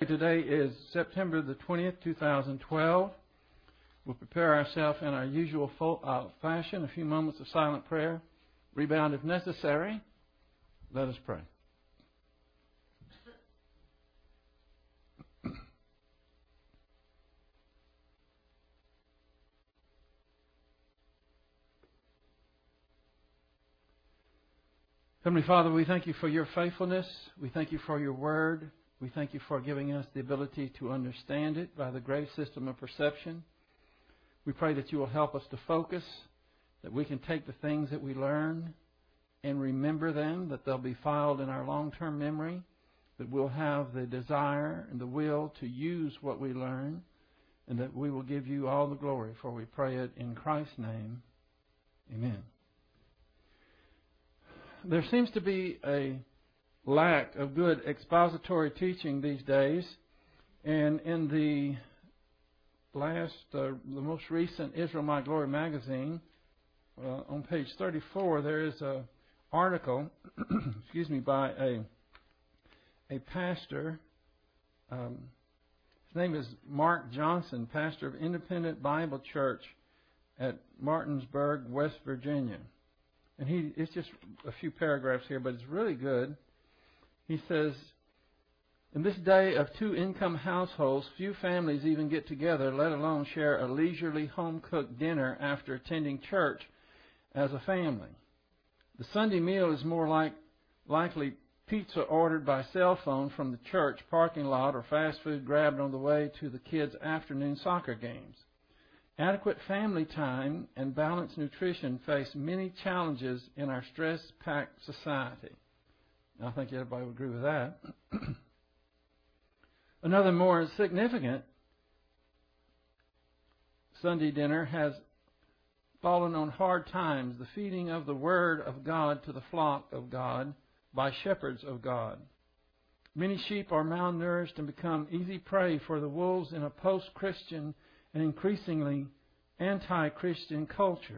Today is September the 20th, 2012. We'll prepare ourselves in our usual fashion, a few moments of silent prayer. Rebound if necessary. Let us pray. Heavenly Father, we thank you for your faithfulness. We thank you for your word. We thank you for giving us the ability to understand it by the great system of perception. We pray that you will help us to focus, that we can take the things that we learn and remember them, that they'll be filed in our long-term memory, that we'll have the desire and the will to use what we learn, and that we will give you all the glory, for we pray it in Christ's name. Amen. There seems to be a lack of good expository teaching these days, and in the most recent Israel My Glory magazine, on page 34, there is an article, by a pastor. His name is Mark Johnson, pastor of Independent Bible Church at Martinsburg, West Virginia. And it's just a few paragraphs here, but it's really good. He says, in this day of two-income households, few families even get together, let alone share a leisurely home-cooked dinner after attending church as a family. The Sunday meal is more likely pizza ordered by cell phone from the church parking lot or fast food grabbed on the way to the kids' afternoon soccer games. Adequate family time and balanced nutrition face many challenges in our stress-packed society. I think everybody would agree with that. Another more significant Sunday dinner has fallen on hard times, the feeding of the Word of God to the flock of God by shepherds of God. Many sheep are malnourished and become easy prey for the wolves in a post-Christian and increasingly anti-Christian culture.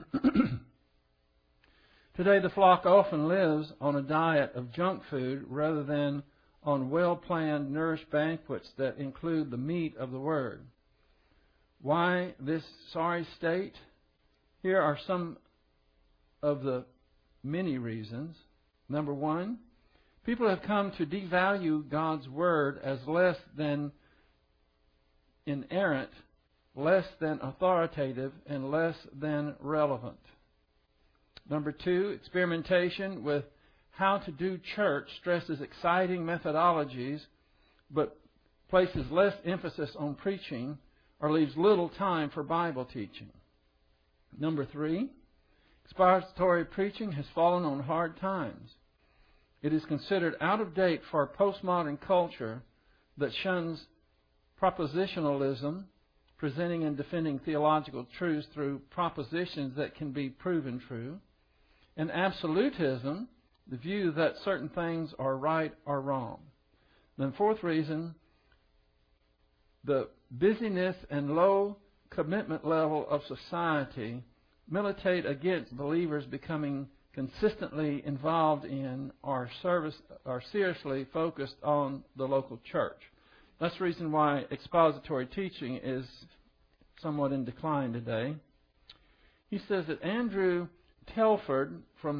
Today, the flock often lives on a diet of junk food rather than on well-planned, nourished banquets that include the meat of the Word. Why this sorry state? Here are some of the many reasons. Number one, people have come to devalue God's Word as less than inerrant, less than authoritative, and less than relevant. Number two, experimentation with how to do church stresses exciting methodologies but places less emphasis on preaching or leaves little time for Bible teaching. Number three, expository preaching has fallen on hard times. It is considered out of date for a postmodern culture that shuns propositionalism, presenting and defending theological truths through propositions that can be proven true, and absolutism, the view that certain things are right or wrong. Then fourth reason, the busyness and low commitment level of society militate against believers becoming consistently involved in or seriously focused on the local church. That's the reason why expository teaching is somewhat in decline today. He says that Andrew Telford, from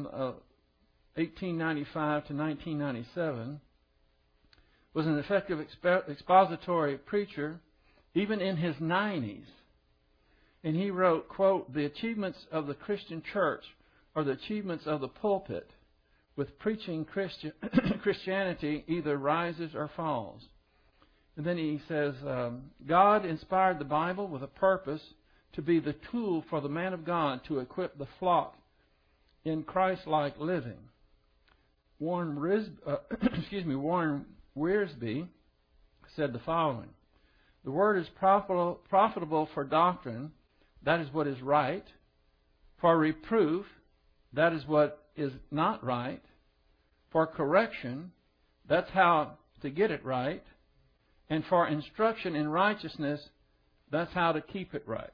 1895 to 1997, was an effective expository preacher even in his 90s. And he wrote, quote, "The achievements of the Christian church are the achievements of the pulpit. With preaching Christianity either rises or falls." And then he says, God inspired the Bible with a purpose to be the tool for the man of God to equip the flock in Christ-like living. Warren Wiersbe said the following: "The word is profitable for doctrine, that is what is right, for reproof, that is what is not right, for correction, that's how to get it right, and for instruction in righteousness, that's how to keep it right."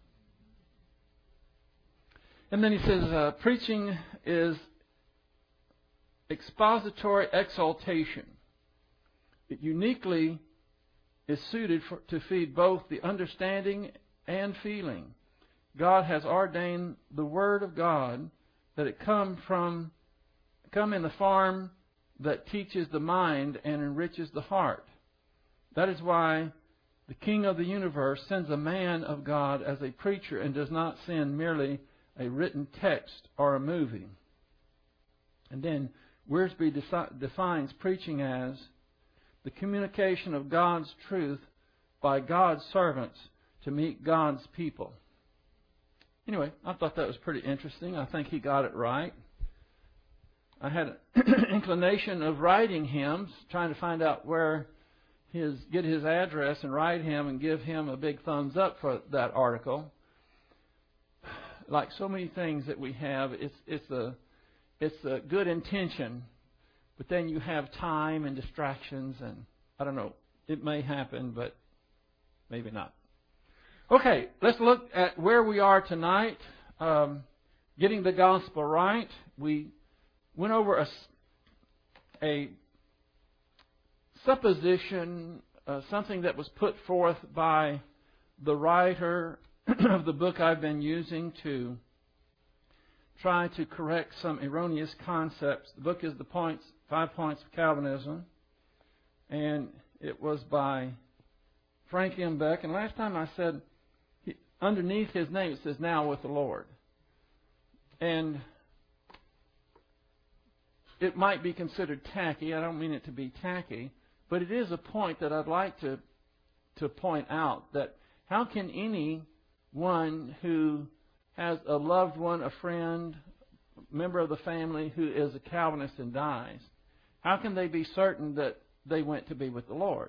And then he says, preaching is expository exaltation. It uniquely is suited to feed both the understanding and feeling. God has ordained the Word of God that it come in the form that teaches the mind and enriches the heart. That is why the King of the universe sends a man of God as a preacher and does not send merely a written text or a movie. And then Wiersbe defines preaching as the communication of God's truth by God's servants to meet God's people. Anyway, I thought that was pretty interesting. I think he got it right. I had an inclination of writing him, trying to find out where get his address and write him and give him a big thumbs up for that article. Like so many things that we have, it's a good intention, but then you have time and distractions, and I don't know, it may happen, but maybe not. Okay, let's look at where we are tonight. Getting the gospel right. We went over a supposition, something that was put forth by the writer of the book I've been using to try to correct some erroneous concepts. The book is 5 Points of Calvinism, and it was by Frank M. Beck. And last time I said, underneath his name it says, "Now with the Lord." And it might be considered tacky. I don't mean it to be tacky, but it is a point that I'd like to point out, that how can anyone who has a loved one, a friend, member of the family who is a Calvinist and dies, how can they be certain that they went to be with the Lord?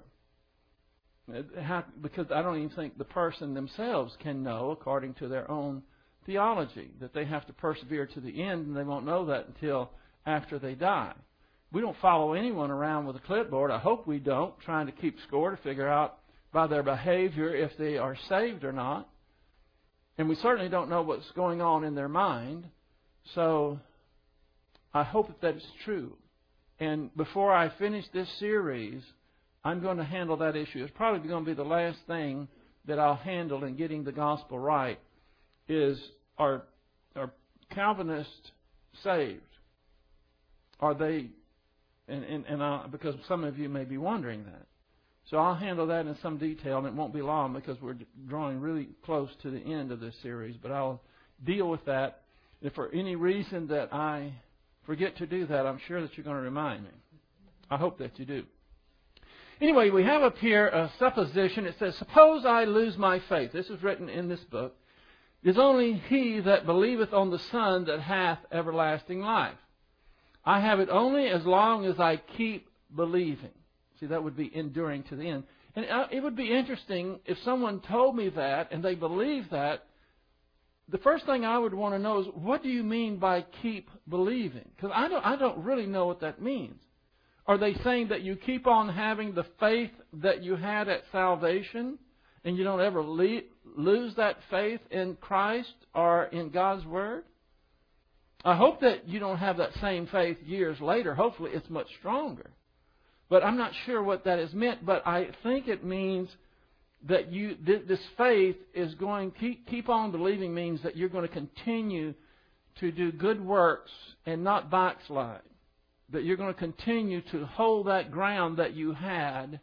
Because I don't even think the person themselves can know, according to their own theology, that they have to persevere to the end, and they won't know that until after they die. We don't follow anyone around with a clipboard. I hope we don't, trying to keep score to figure out by their behavior if they are saved or not. And we certainly don't know what's going on in their mind. So I hope that is true. And before I finish this series, I'm going to handle that issue. It's probably going to be the last thing that I'll handle in getting the gospel right, is are Calvinists saved? Are they? Because some of you may be wondering that. So I'll handle that in some detail, and it won't be long because we're drawing really close to the end of this series. But I'll deal with that. If for any reason that I forget to do that, I'm sure that you're going to remind me. I hope that you do. Anyway, we have up here a supposition. It says, "Suppose I lose my faith." This is written in this book. "It is only he that believeth on the Son that hath everlasting life. I have it only as long as I keep believing." See, that would be enduring to the end. And it would be interesting if someone told me that and they believe that. The first thing I would want to know is, what do you mean by keep believing? Because I don't really know what that means. Are they saying that you keep on having the faith that you had at salvation and you don't ever lose that faith in Christ or in God's Word? I hope that you don't have that same faith years later. Hopefully it's much stronger. But I'm not sure what that is meant. But I think it means that this faith is going, keep on believing means that you're going to continue to do good works and not backslide. That you're going to continue to hold that ground that you had.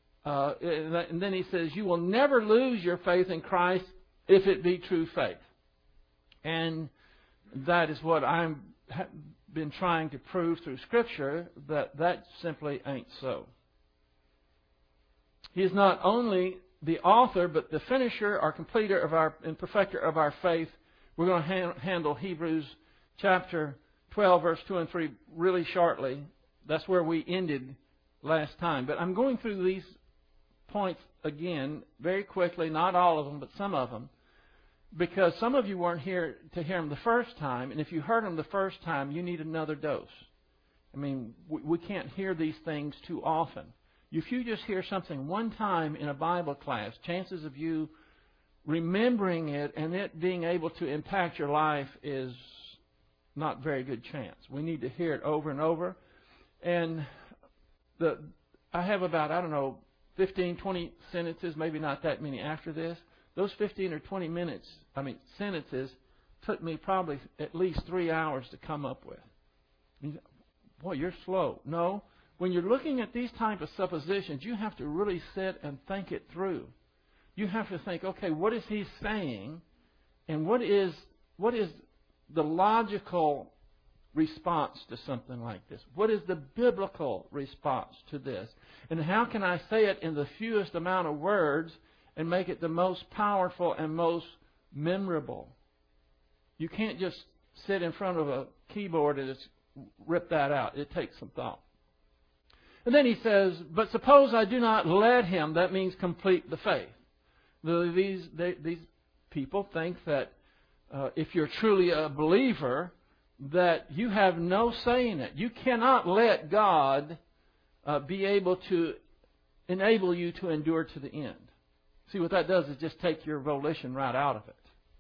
And then he says, you will never lose your faith in Christ if it be true faith. And that is what I've been trying to prove through Scripture, that simply ain't so. He is not only the author, but the finisher or completer of and perfecter of our faith. We're going to handle Hebrews chapter 12, verse 2 and 3 really shortly. That's where we ended last time. But I'm going through these points again very quickly, not all of them, but some of them, because some of you weren't here to hear them the first time, and if you heard them the first time, you need another dose. I mean, we can't hear these things too often. If you just hear something one time in a Bible class, chances of you remembering it and it being able to impact your life is not very good chance. We need to hear it over and over. And I have about, 15, 20 sentences, maybe not that many after this. Those 15 or 20 sentences took me probably at least 3 hours to come up with. Boy, you're slow. No. When you're looking at these type of suppositions, you have to really sit and think it through. You have to think, okay, what is he saying? And what is the logical response to something like this? What is the biblical response to this? And how can I say it in the fewest amount of words and make it the most powerful and most memorable? You can't just sit in front of a keyboard and just rip that out. It takes some thought. And then he says, but suppose I do not let him. That means complete the faith. These people think that if you're truly a believer, that you have no say in it. You cannot let God be able to enable you to endure to the end. See, what that does is just take your volition right out of it.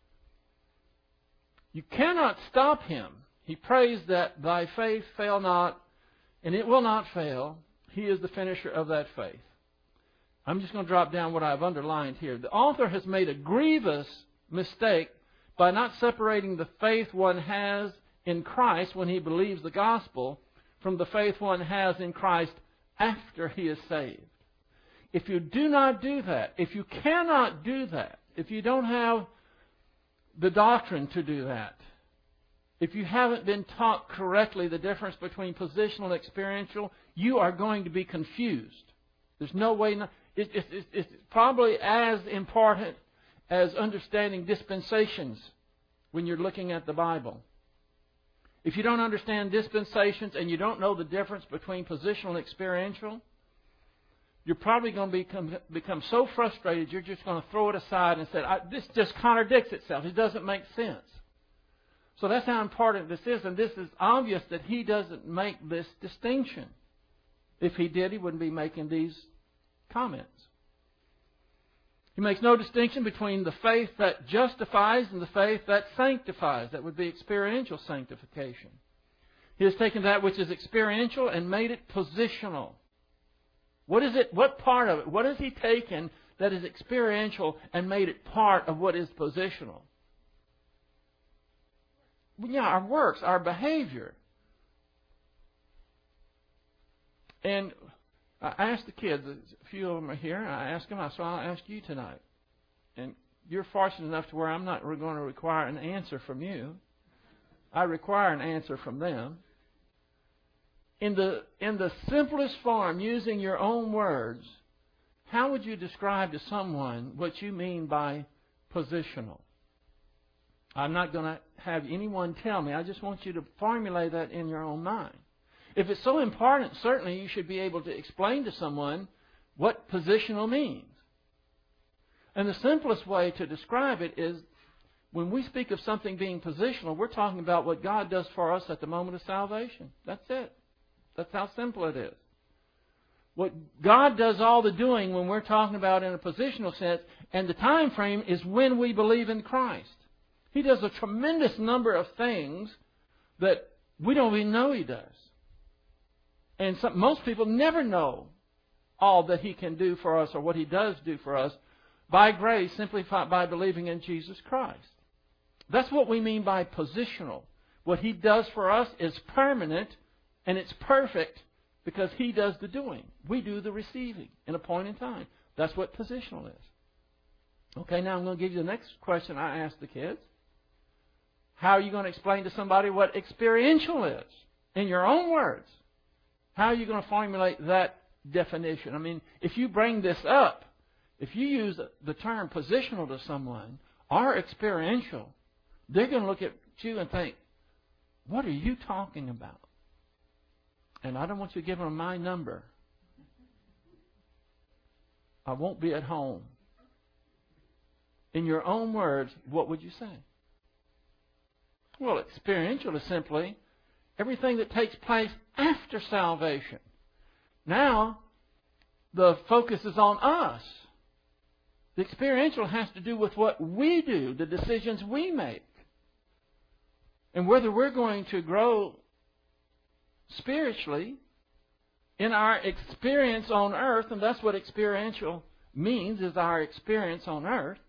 You cannot stop him. He prays that thy faith fail not, and it will not fail. He is the finisher of that faith. I'm just going to drop down what I've underlined here. The author has made a grievous mistake by not separating the faith one has in Christ when he believes the gospel from the faith one has in Christ after he is saved. If you do not do that, if you cannot do that, if you don't have the doctrine to do that, if you haven't been taught correctly the difference between positional and experiential, you are going to be confused. There's no way not. It's probably as important as understanding dispensations when you're looking at the Bible. If you don't understand dispensations and you don't know the difference between positional and experiential, you're probably going to become so frustrated you're just going to throw it aside and say, this just contradicts itself. It doesn't make sense. So that's how important this is. And this is obvious that he doesn't make this distinction. If he did, he wouldn't be making these comments. He makes no distinction between the faith that justifies and the faith that sanctifies. That would be experiential sanctification. He has taken that which is experiential and made it positional. What is it? What part of it? What has he taken that is experiential and made it part of what is positional? Yeah, our works, our behavior. And I asked the kids, a few of them are here, and I asked them, so I'll ask you tonight. And you're fortunate enough to where I'm not going to require an answer from you. I require an answer from them. In the simplest form, using your own words, how would you describe to someone what you mean by positional? I'm not going to have anyone tell me. I just want you to formulate that in your own mind. If it's so important, certainly you should be able to explain to someone what positional means. And the simplest way to describe it is when we speak of something being positional, we're talking about what God does for us at the moment of salvation. That's it. That's how simple it is. What God does all the doing when we're talking about in a positional sense, and the time frame is when we believe in Christ. He does a tremendous number of things that we don't even know He does. And most people never know all that He can do for us or what He does do for us by grace, simply by believing in Jesus Christ. That's what we mean by positional. What He does for us is permanent and it's perfect because He does the doing. We do the receiving in a point in time. That's what positional is. Okay, now I'm going to give you the next question I asked the kids. How are you going to explain to somebody what experiential is in your own words? How are you going to formulate that definition? I mean, if you bring this up, if you use the term positional to someone or experiential, they're going to look at you and think, what are you talking about? And I don't want you to give them my number. I won't be at home. In your own words, what would you say? Well, experiential is simply everything that takes place after salvation. Now, the focus is on us. The experiential has to do with what we do, the decisions we make. And whether we're going to grow spiritually in our experience on earth, and that's what experiential means, is our experience on earth,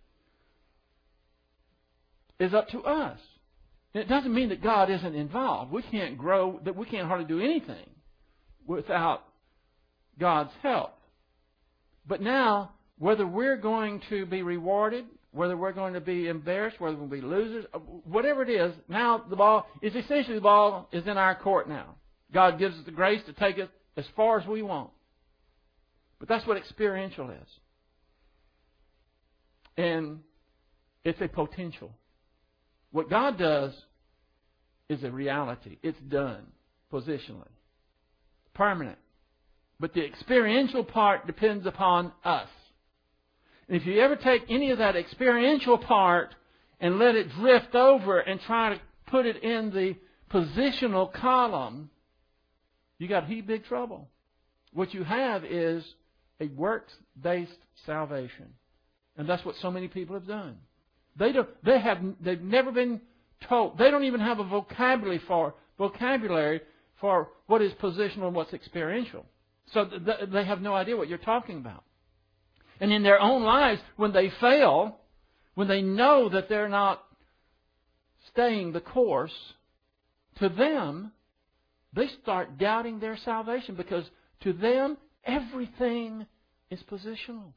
is up to us. It doesn't mean that God isn't involved. We can't grow, that we can't hardly do anything without God's help. But now, whether we're going to be rewarded, whether we're going to be embarrassed, whether we're going to be losers, whatever it is, now the ball is in our court now. God gives us the grace to take it as far as we want. But that's what experiential is. And it's a potential. What God does is a reality. It's done positionally. Permanent. But the experiential part depends upon us. And if you ever take any of that experiential part and let it drift over and try to put it in the positional column, you got heap big trouble. What you have is a works-based salvation. And that's what so many people have done. They've never been told. They don't even have a vocabulary for what is positional and what's experiential. So they have no idea what you're talking about. And in their own lives, when they fail, when they know that they're not staying the course, to them, they start doubting their salvation, because to them, everything is positional.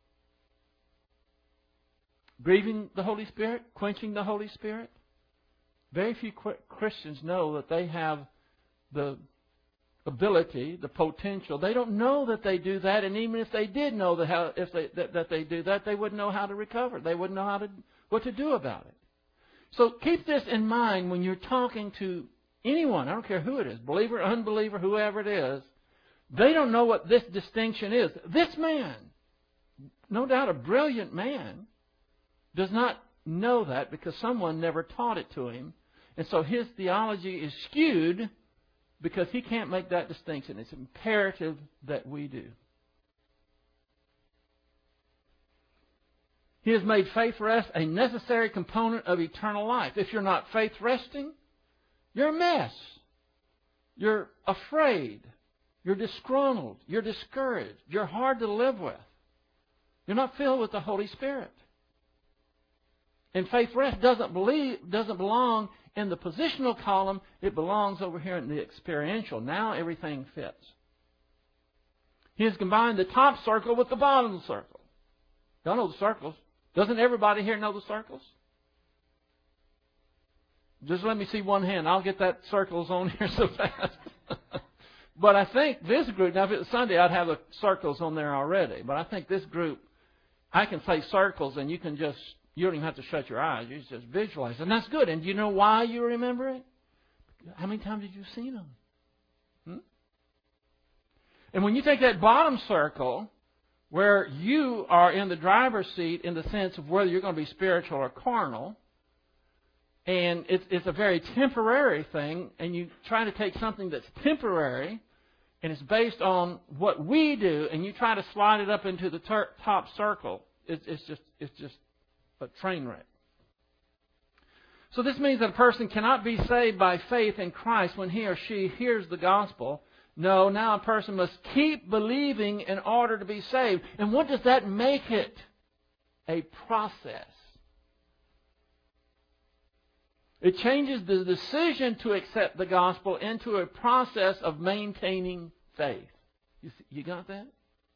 Grieving the Holy Spirit, quenching the Holy Spirit. Very few Christians know that they have the ability, the potential. They don't know that they do that, and even if they did know that they do that, they wouldn't know how to recover. They wouldn't know what to do about it. So keep this in mind when you're talking to anyone. I don't care who it is, believer, unbeliever, whoever it is. They don't know what this distinction is. This man, no doubt a brilliant man, does not know that because someone never taught it to him. And so his theology is skewed because he can't make that distinction. It's imperative that we do. He has made faith rest a necessary component of eternal life. If you're not faith resting, you're a mess. You're afraid. You're disgruntled. You're discouraged. You're hard to live with. You're not filled with the Holy Spirit. And faith rest doesn't belong in the positional column. It belongs over here in the experiential. Now everything fits. He has combined the top circle with the bottom circle. Y'all know the circles. Doesn't everybody here know the circles? Just let me see one hand. I'll get that circles on here so fast. But I think this group, now if it was Sunday, I'd have the circles on there already. But I think this group, I can say circles and you don't even have to shut your eyes. You just visualize. And that's good. And do you know why you remember it? How many times have you seen them? And when you take that bottom circle, where you are in the driver's seat in the sense of whether you're going to be spiritual or carnal, and it's a very temporary thing, and you try to take something that's temporary, and it's based on what we do, and you try to slide it up into the top circle, it's just a train wreck. So this means that a person cannot be saved by faith in Christ when he or she hears the gospel. No, now a person must keep believing in order to be saved. And what does that make it? A process. It changes the decision to accept the gospel into a process of maintaining faith. You got that?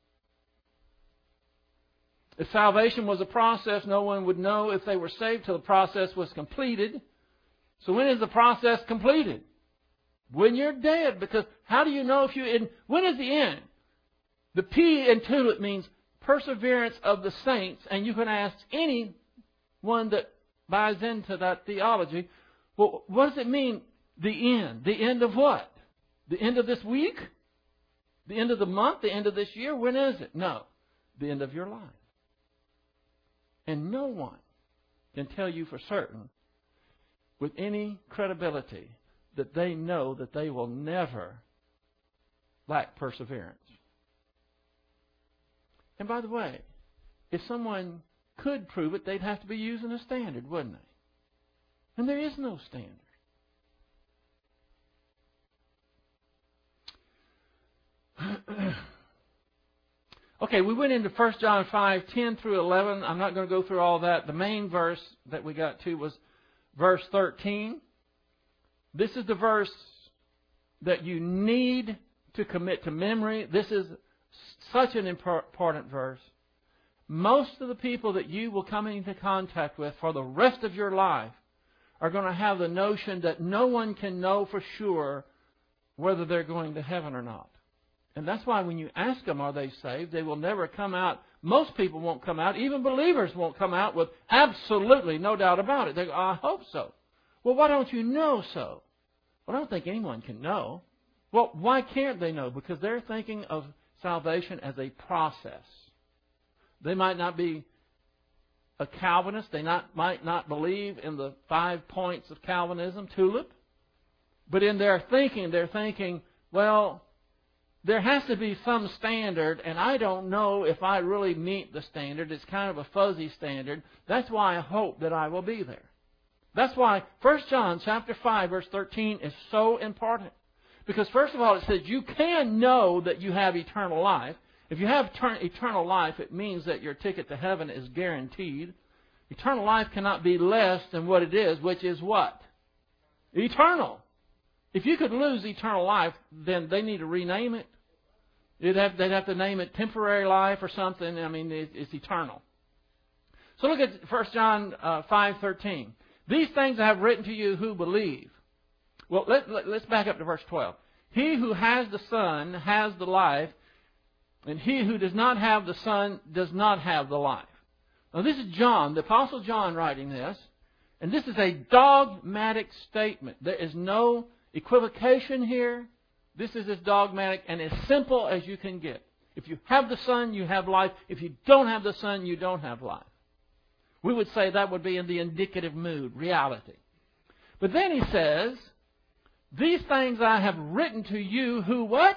If salvation was a process, no one would know if they were saved till the process was completed. So when is the process completed? When you're dead. Because how do you know when is the end? The P in tulip means perseverance of the saints. And you can ask anyone that buys into that theology, well, what does it mean, the end? The end of what? The end of this week? The end of the month? The end of this year? When is it? No. The end of your life. And no one can tell you for certain with any credibility that they know that they will never lack perseverance. And by the way, if someone could prove it, they'd have to be using a standard, wouldn't they? And there is no standard. Okay, we went into 1 John 5, 10 through 11. I'm not going to go through all that. The main verse that we got to was verse 13. This is the verse that you need to commit to memory. This is such an important verse. Most of the people that you will come into contact with for the rest of your life are going to have the notion that no one can know for sure whether they're going to heaven or not. And that's why when you ask them, are they saved, they will never come out. Most people won't come out. Even believers won't come out with absolutely no doubt about it. They go, I hope so. Well, why don't you know so? Well, I don't think anyone can know. Well, why can't they know? Because they're thinking of salvation as a process. They might not be a Calvinist. They might not believe in the 5 points of Calvinism, tulip. But in their thinking, they're thinking, well, there has to be some standard, and I don't know if I really meet the standard. It's kind of a fuzzy standard. That's why I hope that I will be there. That's why 1 John chapter 5, verse 13 is so important. Because first of all, it says you can know that you have eternal life. If you have eternal life, it means that your ticket to heaven is guaranteed. Eternal life cannot be less than what it is, which is what? Eternal. If you could lose eternal life, then they need to rename it. They'd have to name it temporary life or something. I mean, it's eternal. So look at 1 John 5:13. These things I have written to you who believe. Well, let's back up to verse 12. He who has the Son has the life, and he who does not have the Son does not have the life. Now this is John, the Apostle John, writing this. And this is a dogmatic statement. There is no equivocation here. This is as dogmatic and as simple as you can get. If you have the Son, you have life. If you don't have the Son, you don't have life. We would say that would be in the indicative mood, reality. But then he says, these things I have written to you who what?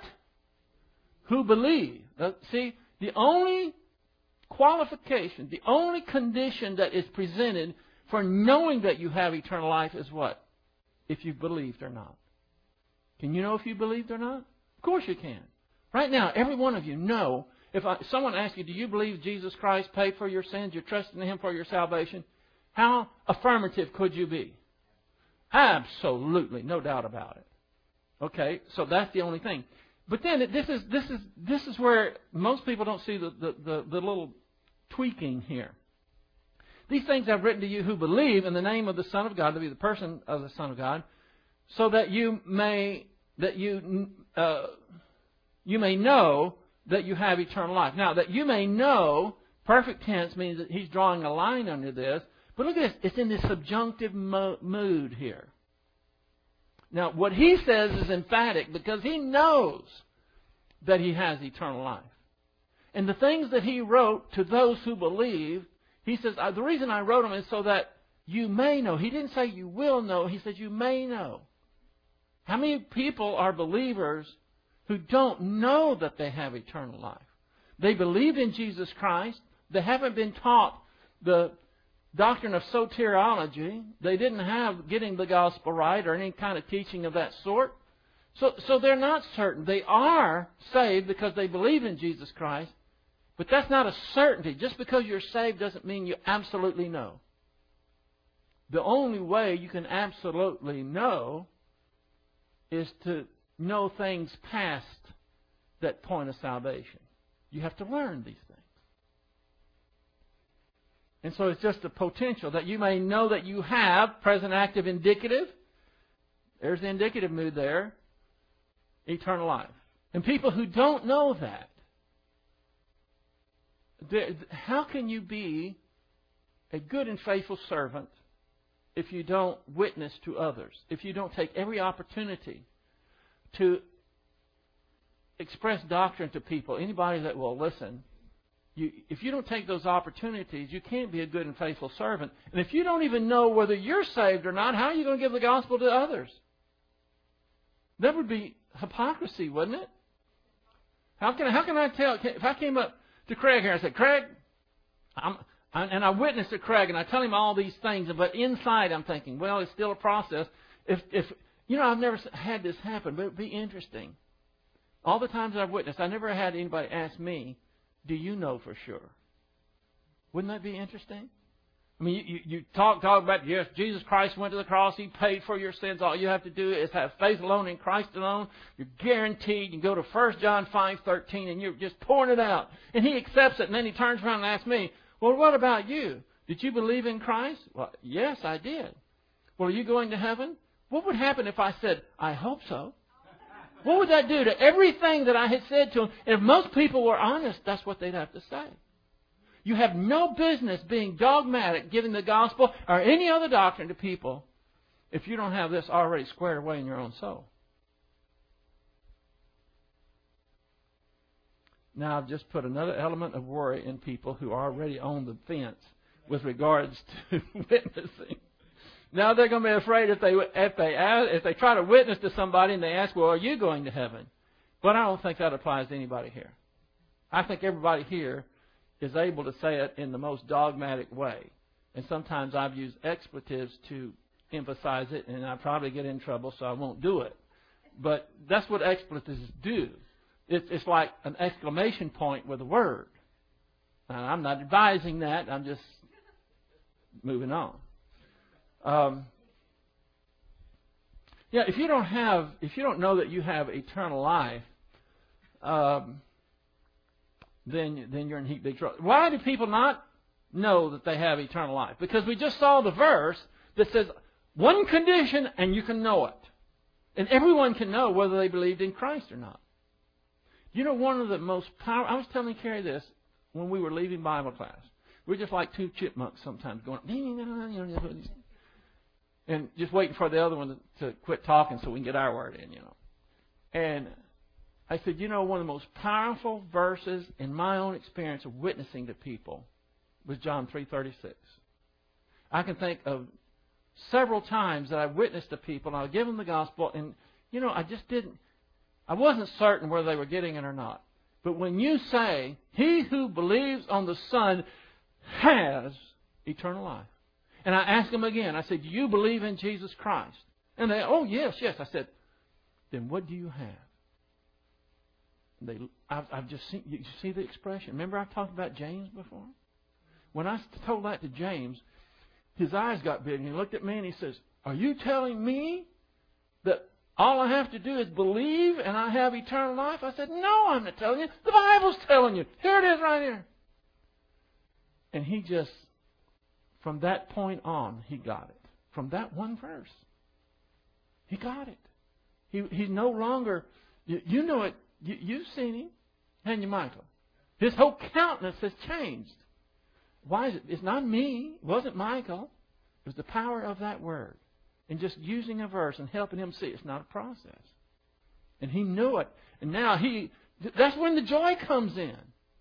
Who believe. See, the only qualification, the only condition that is presented for knowing that you have eternal life is what? If you've believed or not. Can you know if you believed or not? Of course you can. Right now, every one of you know, if someone asks you, do you believe Jesus Christ paid for your sins, you're trusting in Him for your salvation, how affirmative could you be? Absolutely, no doubt about it. Okay, so that's the only thing. But then this is where most people don't see the little tweaking here. These things I've written to you who believe in the name of the Son of God, to be the person of the Son of God, so that you may know that you have eternal life. Now, that you may know, perfect tense means that he's drawing a line under this. But look at this. It's in this subjunctive mood here. Now, what he says is emphatic because he knows that he has eternal life. And the things that he wrote to those who believe, he says, the reason I wrote them is so that you may know. He didn't say you will know. He said you may know. How many people are believers who don't know that they have eternal life? They believe in Jesus Christ. They haven't been taught the doctrine of soteriology. They didn't have getting the gospel right or any kind of teaching of that sort. So they're not certain. They are saved because they believe in Jesus Christ. But that's not a certainty. Just because you're saved doesn't mean you absolutely know. The only way you can absolutely know is to know things past that point of salvation. You have to learn these things. And so it's just a potential that you may know that you have, present active indicative. There's the indicative mood there. Eternal life. And people who don't know that, how can you be a good and faithful servant if you don't witness to others? If you don't take every opportunity to express doctrine to people, anybody that will listen, if you don't take those opportunities, you can't be a good and faithful servant. And if you don't even know whether you're saved or not, how are you going to give the gospel to others? That would be hypocrisy, wouldn't it? How can I tell? If I came up to Craig here and said, Craig, and I witnessed to Craig and I tell him all these things, but inside I'm thinking, well, it's still a process. If I've never had this happen, but it'd be interesting. All the times I've witnessed, I never had anybody ask me, do you know for sure? Wouldn't that be interesting? I mean, you talk about, yes, Jesus Christ went to the cross. He paid for your sins. All you have to do is have faith alone in Christ alone. You're guaranteed. You go to 1 John 5:13, and you're just pouring it out. And He accepts it, and then He turns around and asks me, well, what about you? Did you believe in Christ? Well, yes, I did. Well, are you going to heaven? What would happen if I said, I hope so? What would that do to everything that I had said to them? And if most people were honest, that's what they'd have to say. You have no business being dogmatic, giving the gospel or any other doctrine to people if you don't have this already squared away in your own soul. Now, I've just put another element of worry in people who are already on the fence with regards to witnessing. Now they're going to be afraid if they try to witness to somebody and they ask, well, are you going to heaven? But I don't think that applies to anybody here. I think everybody here is able to say it in the most dogmatic way. And sometimes I've used expletives to emphasize it, and I probably get in trouble, so I won't do it. But that's what expletives do. It's like an exclamation point with a word. And I'm not advising that. I'm just moving on. If you don't know that you have eternal life, then you're in heap big trouble. Why do people not know that they have eternal life? Because we just saw the verse that says one condition and you can know it. And everyone can know whether they believed in Christ or not. You know, one of the most powerful... I was telling Carrie this when we were leaving Bible class. We're just like two chipmunks sometimes going... and just waiting for the other one to quit talking so we can get our word in, And I said, one of the most powerful verses in my own experience of witnessing to people was John 3:36. I can think of several times that I witnessed to people and I would give them the gospel and, I wasn't certain whether they were getting it or not. But when you say, he who believes on the Son has eternal life. And I asked them again, I said, do you believe in Jesus Christ? And they, oh, yes. I said, then what do you have? I've just seen, you see the expression. Remember I talked about James before? When I told that to James, his eyes got big and he looked at me and he says, are you telling me that all I have to do is believe and I have eternal life? I said, no, I'm not telling you. The Bible's telling you. Here it is right here. And he just, from that point on, he got it. From that one verse. He got it. He's no longer, you know it. You've seen him, haven't you, Michael? His whole countenance has changed. Why is it? It's not me. It wasn't Michael. It was the power of that word. And just using a verse and helping him see it's not a process. And he knew it. And now that's when the joy comes in.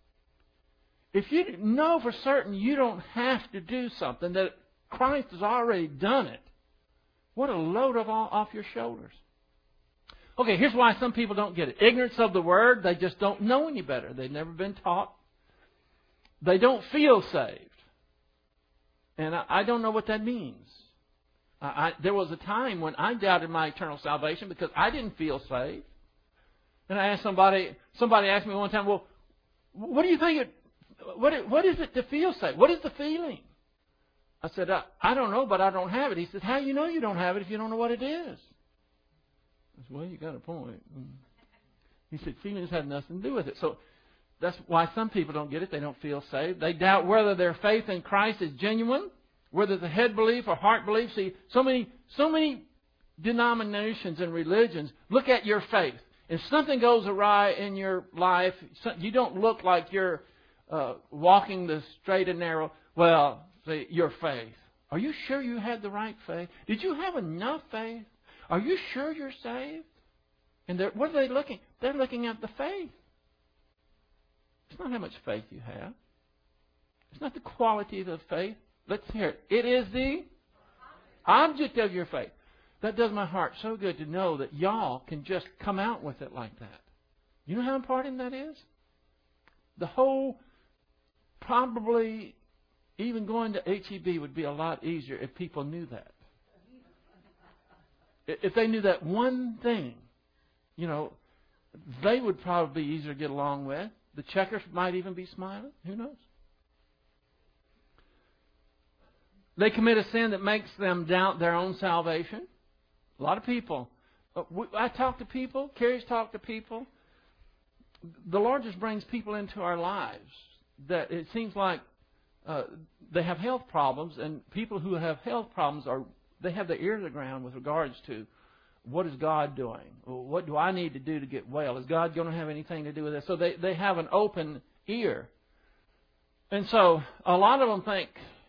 If you know for certain you don't have to do something, that Christ has already done it, what a load off your shoulders. Okay, here's why some people don't get it. Ignorance of the Word, they just don't know any better. They've never been taught. They don't feel saved. And I don't know what that means. There was a time when I doubted my eternal salvation because I didn't feel saved. And I asked somebody asked me one time, well, what do you think what is it to feel saved? What is the feeling? I said, I don't know, but I don't have it. He said, how do you know you don't have it if you don't know what it is? I said, well, you got a point. He said, feelings have nothing to do with it. So that's why some people don't get it. They don't feel saved. They doubt whether their faith in Christ is genuine, whether it's a head belief or heart belief. See, so many denominations and religions look at your faith. If something goes awry in your life, you don't look like you're walking the straight and narrow. Well, see, your faith. Are you sure you had the right faith? Did you have enough faith? Are you sure you're saved? And what are they looking? They're looking at the faith. It's not how much faith you have. It's not the quality of the faith. Let's hear it. It is the object of your faith. That does my heart so good to know that y'all can just come out with it like that. You know how important that is? The whole, probably even going to HEB would be a lot easier if people knew that. If they knew that one thing, they would probably be easier to get along with. The checkers might even be smiling. Who knows? They commit a sin that makes them doubt their own salvation. A lot of people. I talk to people. Carrie's talked to people. The Lord just brings people into our lives that it seems like they have health problems, and people who have health problems they have their ear to the ground with regards to what is God doing? What do I need to do to get well? Is God going to have anything to do with this? So they have an open ear. And so a lot of them think,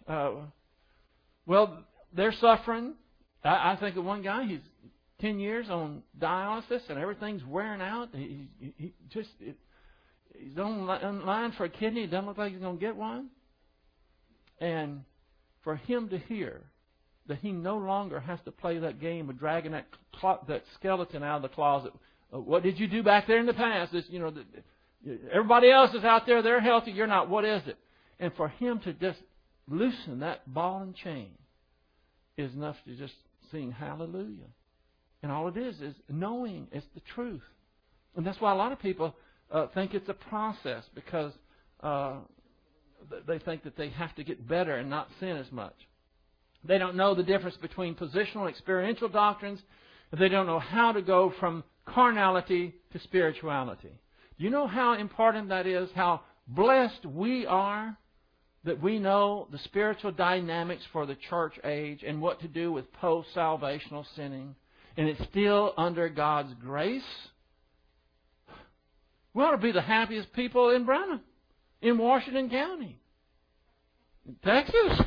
well, they're suffering. I think of one guy, he's 10 years on dialysis and everything's wearing out. He's on line for a kidney. It doesn't look like he's going to get one. And for him to hear that he no longer has to play that game of dragging that skeleton out of the closet. What did you do back there in the past? Everybody else is out there. They're healthy. You're not. What is it? And for him to just loosen that ball and chain is enough to just sing hallelujah. And all it is knowing it's the truth. And that's why a lot of people think it's a process, because they think that they have to get better and not sin as much. They don't know the difference between positional and experiential doctrines. They don't know how to go from carnality to spirituality. Do you know how important that is? How blessed we are that we know the spiritual dynamics for the church age and what to do with post-salvational sinning. And it's still under God's grace. We ought to be the happiest people in Brenham, in Washington County, in Texas.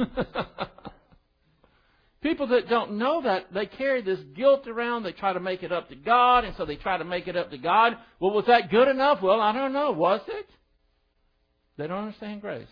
People that don't know that, they carry this guilt around. They try to make it up to God, and so they try to make it up to God. Well, was that good enough? Well, I don't know. Was it? They don't understand grace.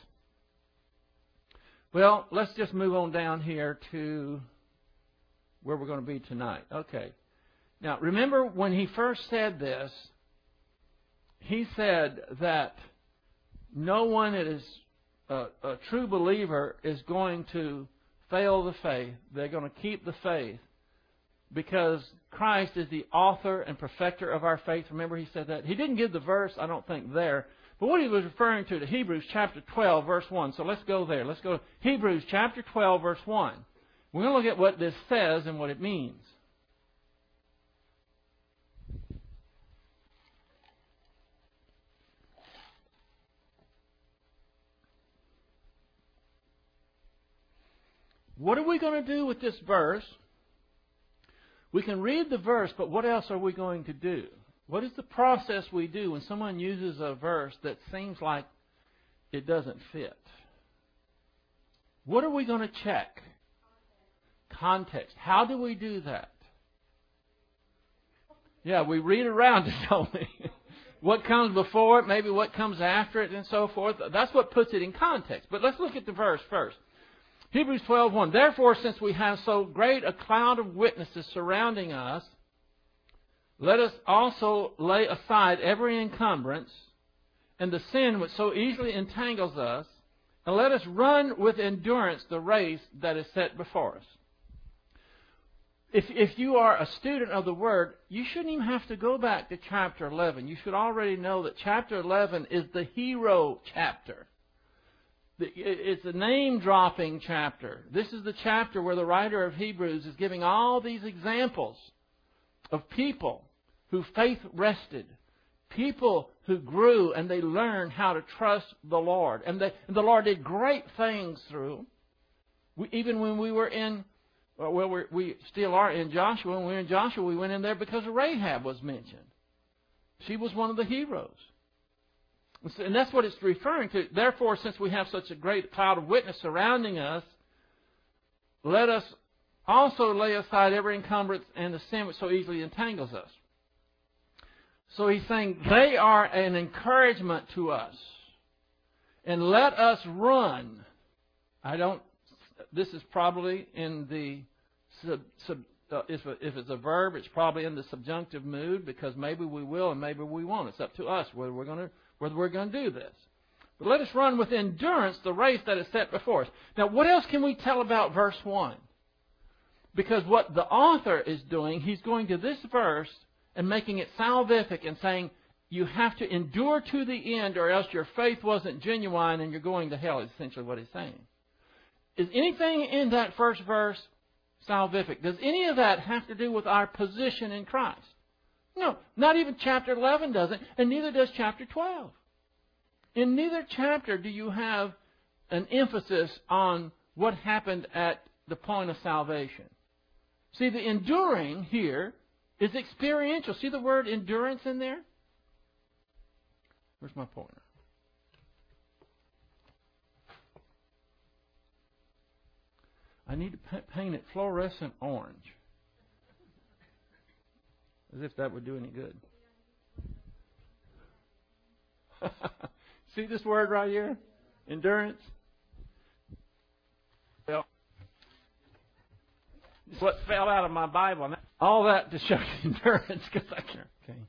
Well, let's just move on down here to where we're going to be tonight. Okay. Now, remember when he first said this, he said that no one that is a true believer is going to fail the faith. They're going to keep the faith because Christ is the author and perfecter of our faith. Remember he said that? He didn't give the verse, I don't think, there. But what he was referring to Hebrews chapter 12, verse 1. So let's go there. Let's go to Hebrews chapter 12, verse 1. We're going to look at what this says and what it means. What are we going to do with this verse? We can read the verse, but what else are we going to do? What is the process we do when someone uses a verse that seems like it doesn't fit? What are we going to check? Context. How do we do that? Yeah, we read around it, don't we? What comes before it, maybe what comes after it, and so forth. That's what puts it in context. But let's look at the verse first. Hebrews 12:1. Therefore, since we have so great a cloud of witnesses surrounding us, let us also lay aside every encumbrance and the sin which so easily entangles us, and let us run with endurance the race that is set before us. If you are a student of the Word, you shouldn't even have to go back to chapter 11. You should already know that chapter 11 is the hero chapter. It's a name-dropping chapter. This is the chapter where the writer of Hebrews is giving all these examples of people who faith rested, people who grew and they learned how to trust the Lord. And the Lord did great things through. Even when we were in, we still are in Joshua. When we were in Joshua, we went in there because Rahab was mentioned. She was one of the heroes. And that's what it's referring to. Therefore, since we have such a great cloud of witness surrounding us, let us also lay aside every encumbrance and the sin which so easily entangles us. So he's saying they are an encouragement to us. And let us run. This is probably in the, if it's a verb, it's probably in the subjunctive mood, because maybe we will and maybe we won't. It's up to us whether we're going to do this. But let us run with endurance the race that is set before us. Now, what else can we tell about verse 1? Because what the author is doing, he's going to this verse and making it salvific and saying you have to endure to the end or else your faith wasn't genuine and you're going to hell, is essentially what he's saying. Is anything in that first verse salvific? Does any of that have to do with our position in Christ? No, not even chapter 11 does it, and neither does chapter 12. In neither chapter do you have an emphasis on what happened at the point of salvation. See, the enduring here is experiential. See the word endurance in there? Where's my pointer? I need to paint it fluorescent orange. As if that would do any good. See this word right here? Endurance? Well, it's what fell out of my Bible. All that to show you endurance, because I can't.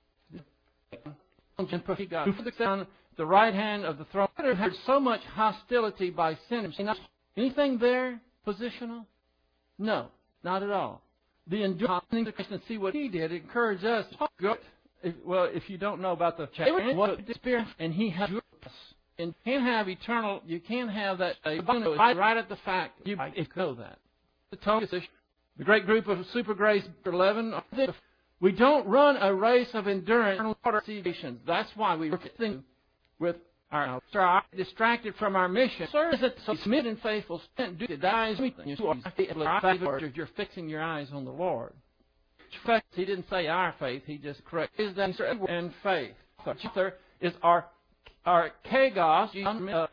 Okay. God, who sits on the right hand of the throne, heard so much hostility by sinners. Anything there positional? No, not at all. The endurance and see what he did encourage us to go. If you don't know about the chapter, and he has and can't have eternal. You can't have that right at the fact you know that. The great group of Super Grace 11. We don't run a race of endurance. That's why we with our distracted from our mission. Sir, is it so submit and faithful? Do the dies. You're fixing your eyes on the Lord. He didn't say our faith. He just corrected his and faith. So is our kagos.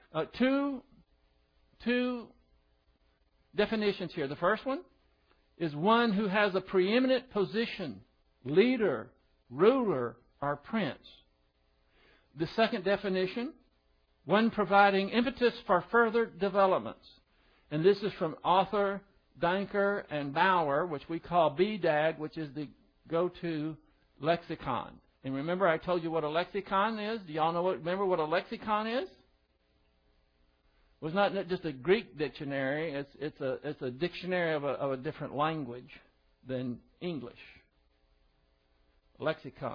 Two definitions here. The first one is one who has a preeminent position, leader, ruler, or prince. The second definition, one providing impetus for further developments. And this is from Arthur Danker and Bauer, which we call BDAG, which is the go-to lexicon. And remember I told you what a lexicon is? Do y'all remember what a lexicon is? It was not just a Greek dictionary. It's a dictionary of a different language than English. Lexicon.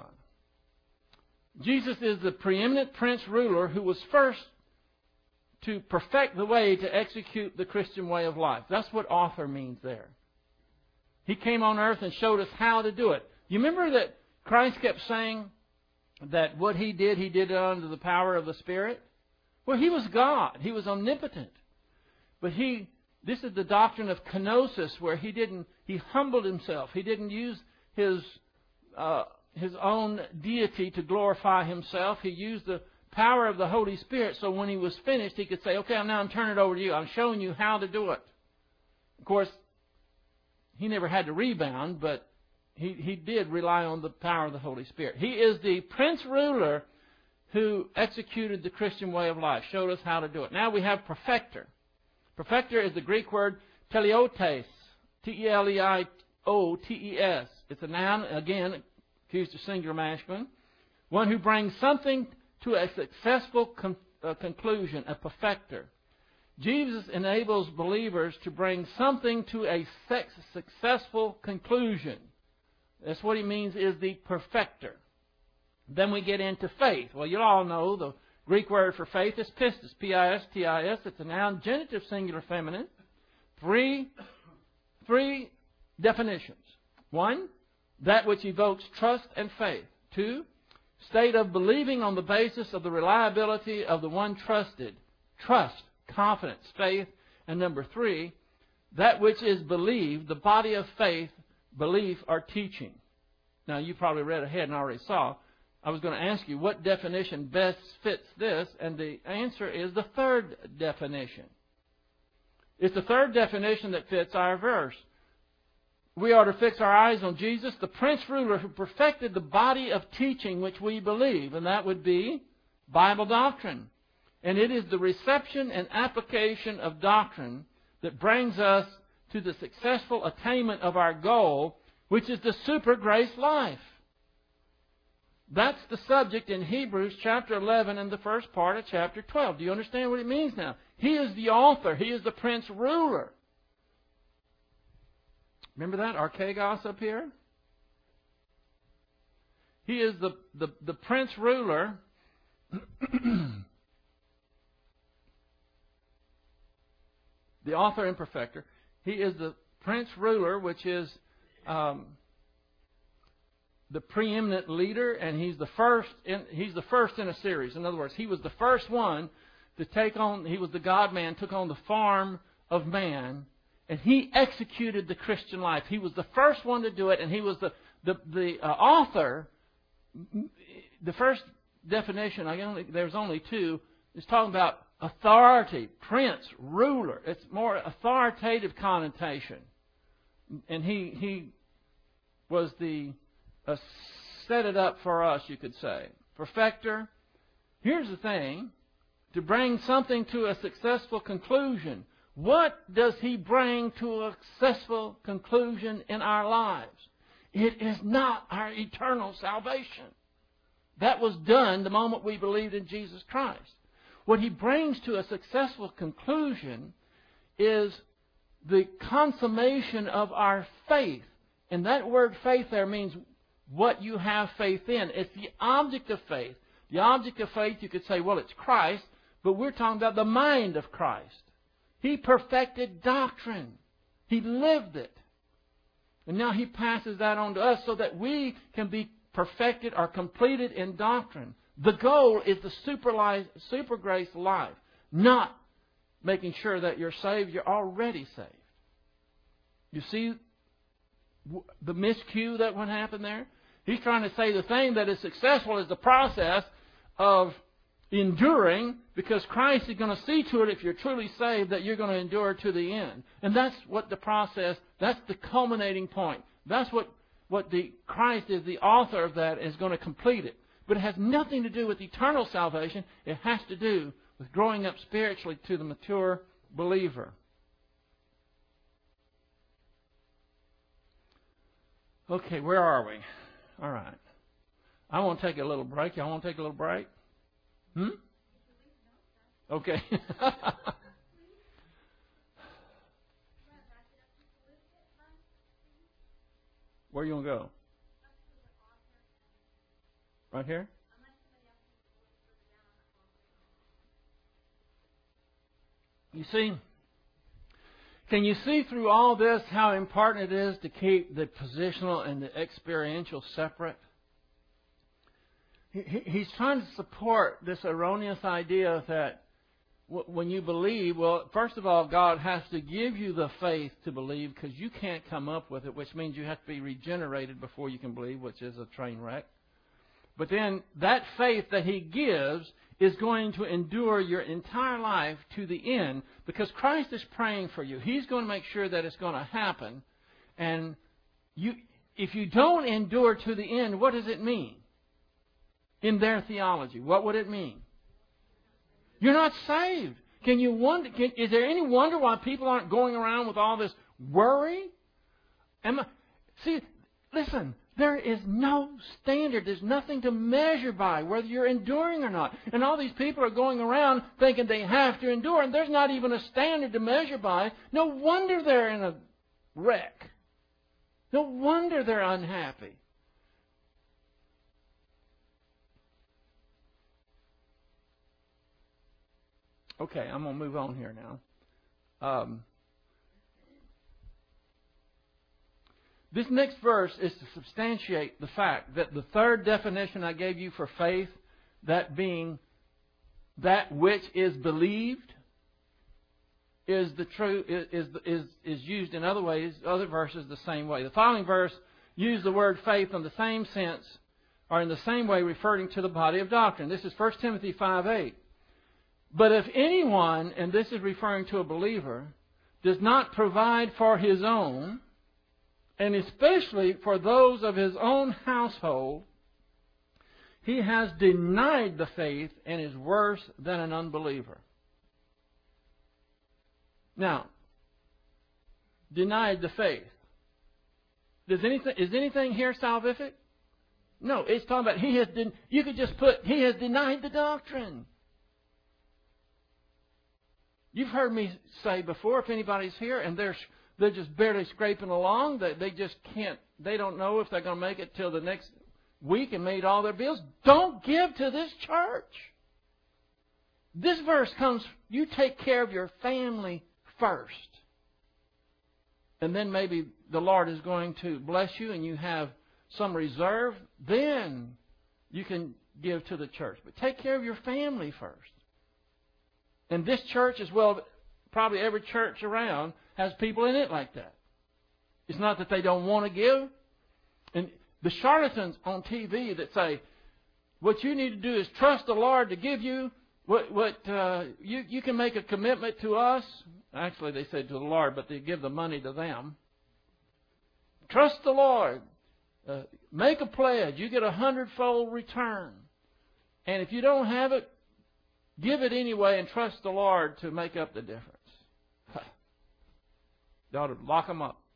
Jesus is the preeminent prince ruler who was first to perfect the way to execute the Christian way of life. That's what author means there. He came on earth and showed us how to do it. You remember that Christ kept saying that what He did under the power of the Spirit? Well, He was God. He was omnipotent. But this is the doctrine of kenosis, where He humbled Himself. He didn't use His own deity to glorify Himself. He used the power of the Holy Spirit, so when He was finished, He could say, okay, now I'm turning it over to you. I'm showing you how to do it. Of course, He never had to rebound, but He did rely on the power of the Holy Spirit. He is the Prince Ruler who executed the Christian way of life, showed us how to do it. Now we have Perfecter. Perfecter is the Greek word teleotes, T-E-L-E-I-O-T-E-S. It's a noun, again, accused of singular masculine. One who brings something to a successful conclusion, a perfecter. Jesus enables believers to bring something to a successful conclusion. That's what He means is the perfecter. Then we get into faith. Well, you all know the Greek word for faith is pistis, P-I-S-T-I-S. It's a noun, genitive, singular, feminine. Three definitions. One, that which evokes trust and faith. Two, state of believing on the basis of the reliability of the one trusted. Trust, confidence, faith. And number three, that which is believed, the body of faith, belief, or teaching. Now, you probably read ahead and already saw. I was going to ask you what definition best fits this, and the answer is the third definition. It's the third definition that fits our verse. We are to fix our eyes on Jesus, the Prince Ruler who perfected the body of teaching which we believe, and that would be Bible doctrine. And it is the reception and application of doctrine that brings us to the successful attainment of our goal, which is the super grace life. That's the subject in Hebrews chapter 11 and the first part of chapter 12. Do you understand what it means now? He is the author. He is the Prince Ruler. Remember that? Archegos up here? He is the prince ruler. The author and perfecter. He is the prince ruler, which is the preeminent leader, and he's the first in a series. In other words, he was the first one to take on. He was the God-man, took on the form of man, and he executed the Christian life. He was the first one to do it, and he was the author. The first definition, there's only two, is talking about authority, prince, ruler. It's more authoritative connotation. And he was set it up for us, you could say. Perfecter. Here's the thing. To bring something to a successful conclusion. What does He bring to a successful conclusion in our lives? It is not our eternal salvation. That was done the moment we believed in Jesus Christ. What He brings to a successful conclusion is the consummation of our faith. And that word faith there means what you have faith in. It's the object of faith. The object of faith, you could say, well, it's Christ, but we're talking about the mind of Christ. He perfected doctrine. He lived it. And now He passes that on to us so that we can be perfected or completed in doctrine. The goal is the super grace life, not making sure that you're saved. You're already saved. You see the miscue that would happen there? He's trying to say the thing that is successful is the process of enduring, because Christ is going to see to it, if you're truly saved, that you're going to endure to the end. And that's what the process, that's the culminating point. That's what Christ is the author of that, is going to complete it. But it has nothing to do with eternal salvation. It has to do with growing up spiritually to the mature believer. Okay, where are we? All right. I want to take a little break. Y'all want to take a little break? Okay. Where you want to go? Right here? You see, can you see through all this how important it is to keep the positional and the experiential separate? He's trying to support this erroneous idea that when you believe, well, first of all, God has to give you the faith to believe, because you can't come up with it, which means you have to be regenerated before you can believe, which is a train wreck. But then that faith that He gives is going to endure your entire life to the end, because Christ is praying for you. He's going to make sure that it's going to happen. And if you don't endure to the end, what does it mean? In their theology, what would it mean? You're not saved. Can you wonder? Is there any wonder why people aren't going around with all this worry? See, listen. There is no standard. There's nothing to measure by whether you're enduring or not. And all these people are going around thinking they have to endure, and there's not even a standard to measure by. No wonder they're in a wreck. No wonder they're unhappy. Okay, I'm going to move on here now. This next verse is to substantiate the fact that the third definition I gave you for faith, that being that which is believed, is the true is used in other ways, other verses the same way. The following verse used the word faith in the same sense, or in the same way, referring to the body of doctrine. This is 1 Timothy 5:8. But if anyone, and this is referring to a believer, does not provide for his own, and especially for those of his own household, he has denied the faith and is worse than an unbeliever. Now, denied the faith. Is anything here salvific? No, it's talking about you could just put, he has denied the doctrine. You've heard me say before, if anybody's here and they're just barely scraping along, they just can't, they don't know if they're going to make it till the next week and made all their bills. Don't give to this church. This verse comes, you take care of your family first. And then maybe the Lord is going to bless you and you have some reserve. Then you can give to the church. But take care of your family first. And this church, as well, probably every church around, has people in it like that. It's not that they don't want to give. And the charlatans on TV that say, what you need to do is trust the Lord to give you you can make a commitment to us. Actually, they said to the Lord, but they give the money to them. Trust the Lord. Make a pledge. You get 100-fold return. And if you don't have it, give it anyway and trust the Lord to make up the difference. You ought to lock them up.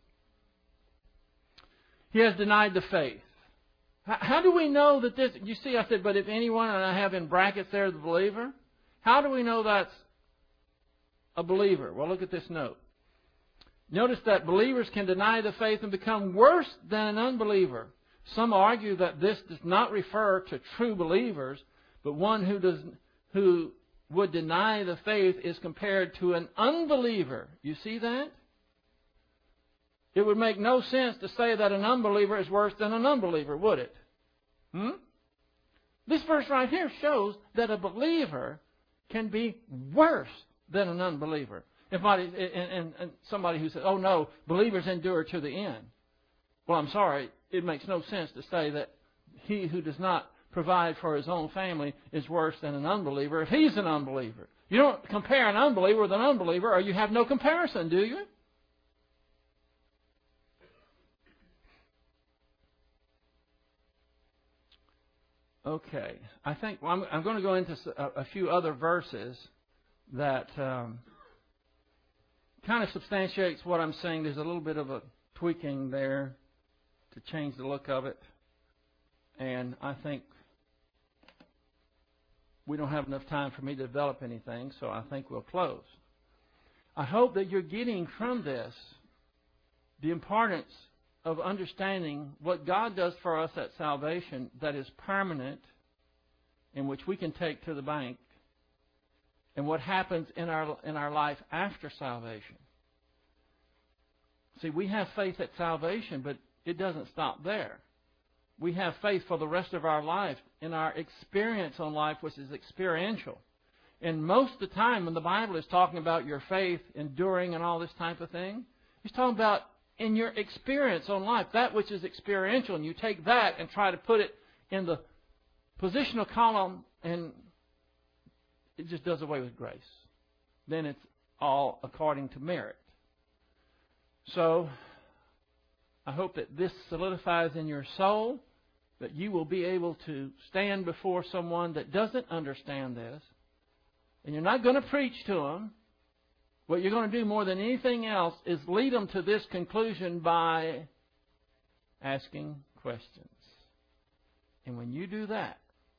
He has denied the faith. How do we know that this... You see, I said, but if anyone, and I have in brackets there the believer. How do we know that's a believer? Well, look at this note. Notice that believers can deny the faith and become worse than an unbeliever. Some argue that this does not refer to true believers, but one who would deny the faith is compared to an unbeliever. You see that? It would make no sense to say that an unbeliever is worse than an unbeliever, would it? This verse right here shows that a believer can be worse than an unbeliever. And somebody who says, oh no, believers endure to the end. Well, I'm sorry, it makes no sense to say that he who does not provide for his own family is worse than an unbeliever if he's an unbeliever. You don't compare an unbeliever with an unbeliever, or you have no comparison, do you? Okay, I think I'm going to go into a few other verses that kind of substantiates what I'm saying. There's a little bit of a tweaking there to change the look of it, and I think we don't have enough time for me to develop anything, so I think we'll close. I hope that you're getting from this the importance of understanding what God does for us at salvation that is permanent, in which we can take to the bank, and what happens in our life after salvation. See, we have faith at salvation, but it doesn't stop there. We have faith for the rest of our life in our experience on life, which is experiential. And most of the time when the Bible is talking about your faith enduring and all this type of thing, it's talking about in your experience on life, that which is experiential, and you take that and try to put it in the positional column, and it just does away with grace. Then it's all according to merit. So, I hope that this solidifies in your soul, that you will be able to stand before someone that doesn't understand this, and you're not going to preach to them. What you're going to do more than anything else is lead them to this conclusion by asking questions. And when you do that,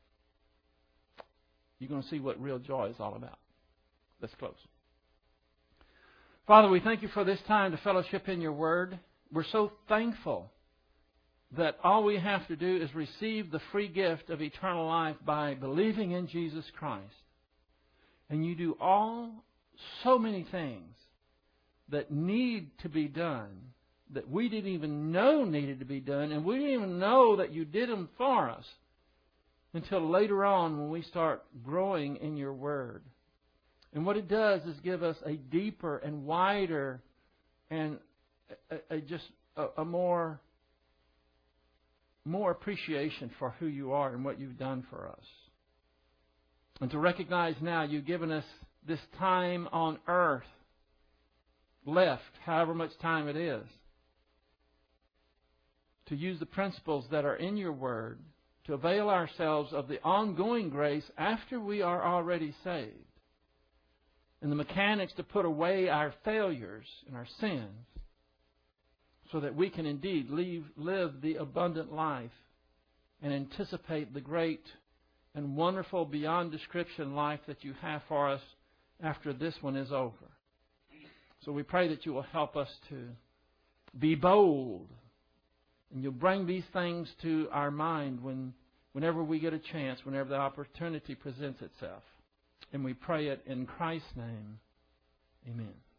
you're going to see what real joy is all about. Let's close. Father, we thank you for this time to fellowship in your word. We're so thankful that all we have to do is receive the free gift of eternal life by believing in Jesus Christ. And you do so many things that need to be done that we didn't even know needed to be done, and we didn't even know that you did them for us until later on when we start growing in your word. And what it does is give us a deeper and wider and a more appreciation for who you are and what you've done for us. And to recognize now you've given us this time on earth left, however much time it is, to use the principles that are in your word to avail ourselves of the ongoing grace after we are already saved, and the mechanics to put away our failures and our sins so that we can indeed live the abundant life and anticipate the great and wonderful beyond description life that you have for us after this one is over. So we pray that you will help us to be bold And you'll bring these things to our mind whenever we get a chance, whenever the opportunity presents itself. And we pray it in Christ's name. Amen.